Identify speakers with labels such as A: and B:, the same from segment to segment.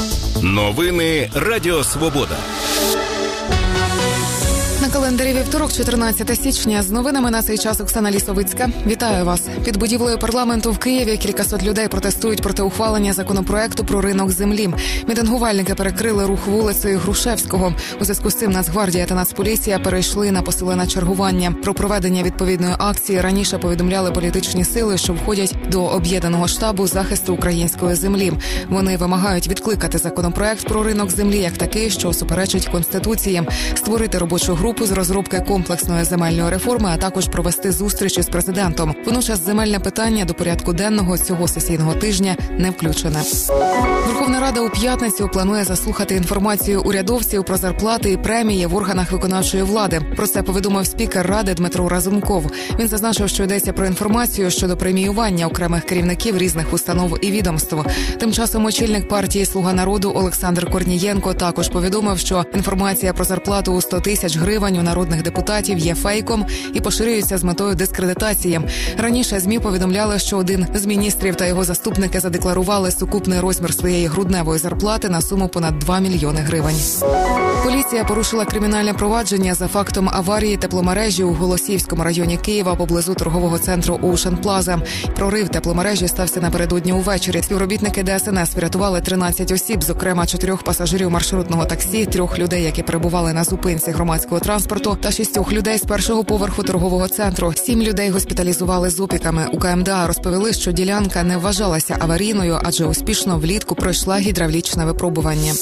A: Новини Радіо Свобода.
B: На календарі вівторок, 14 січня. З новинами на цей час Оксана Лісовицька. Вітаю вас. Під будівлею парламенту в Києві кількасот людей протестують проти ухвалення законопроекту про ринок землі. Мітингувальники перекрили рух вулицею Грушевського. У зв'язку з цим Нацгвардія та Нацполіція перейшли на посилене чергування. Про проведення відповідної акції раніше повідомляли політичні сили, що входять до об'єднаного штабу захисту української землі. Вони вимагають відкликати законопроект про ринок землі як такий, що суперечить Конституції, створити робочу групу з розробки комплексної земельної реформи, а також провести зустрічі з президентом. Водночас земельне питання до порядку денного цього сесійного тижня не включене. Верховна Рада у п'ятницю планує заслухати інформацію урядовців про зарплати і премії в органах виконавчої влади. Про це повідомив спікер Ради Дмитро Разумков. Він зазначив, що йдеться про інформацію щодо преміювання окремих керівників різних установ і відомств. Тим часом очільник партії «Слуга народу» Олександр Корнієнко також повідомив, що інформація про зарплату у 100 тисяч гривень у народних депутатів є фейком і поширюється з метою дискредитації. Раніше ЗМІ повідомляли, що один з міністрів та його заступники задекларували сукупний розмір своєї грудневої зарплати на суму понад 2 мільйони гривень. Поліція порушила кримінальне провадження за фактом аварії тепломережі у Голосіївському районі Києва поблизу торгового центру Ocean Plaza. Прорив тепломережі стався напередодні увечері. Співробітники ДСНС врятували 13 осіб, зокрема 4 пасажирів маршрутного таксі, 3 людей, які перебували на зупинці громадського транспорту, та 6 людей з першого поверху торгового центру. 7 людей госпіталізували з опіками. У КМДА розповіли, що ділянка не вважалася аварійною, адже успішно влітку пройшла гідравлічне випробування.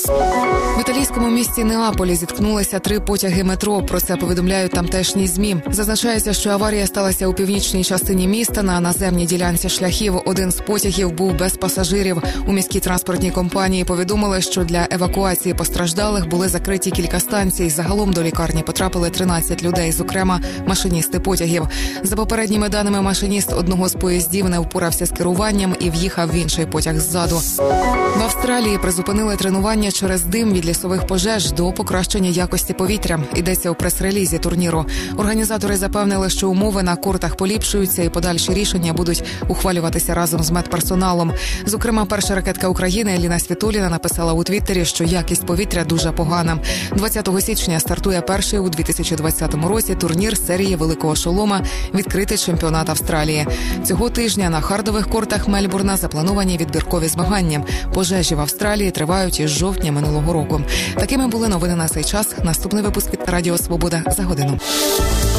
B: В італійському місті Неаполі зіткнулися 3 потяги метро. Про це повідомляють тамтешні ЗМІ. Зазначається, що аварія сталася у північній частині міста на наземній ділянці шляхів. Один з потягів був без пасажирів. У міській транспортній компанії повідомили, що для евакуації постраждалих були закриті кілька станцій. Загалом до лікарні потрапили 13 людей, зокрема машиністи потягів. За попередніми даними, машиніст одного з поїздів не впорався з керуванням і в'їхав в інший потяг ззаду. В Австралії призупинили тренування через дим від лісових пожеж до покращення якості повітря. Йдеться у прес-релізі турніру. Організатори запевнили, що умови на кортах поліпшуються і подальші рішення будуть ухвалюватися разом з медперсоналом. Зокрема, перша ракетка України Еліна Світоліна написала у Твіттері, що якість повітря дуже погана. 20 січня стартує перший у 2020 році турнір серії Великого Шолома «Відкритий чемпіонат Австралії». Цього тижня на хардових кортах Мельбурна заплановані відбіркові змагання. Пожежі в Австралії тривають із жовтня минулого року. Такими були новини на цей час. Наступний випуск від Радіо Свобода за годину.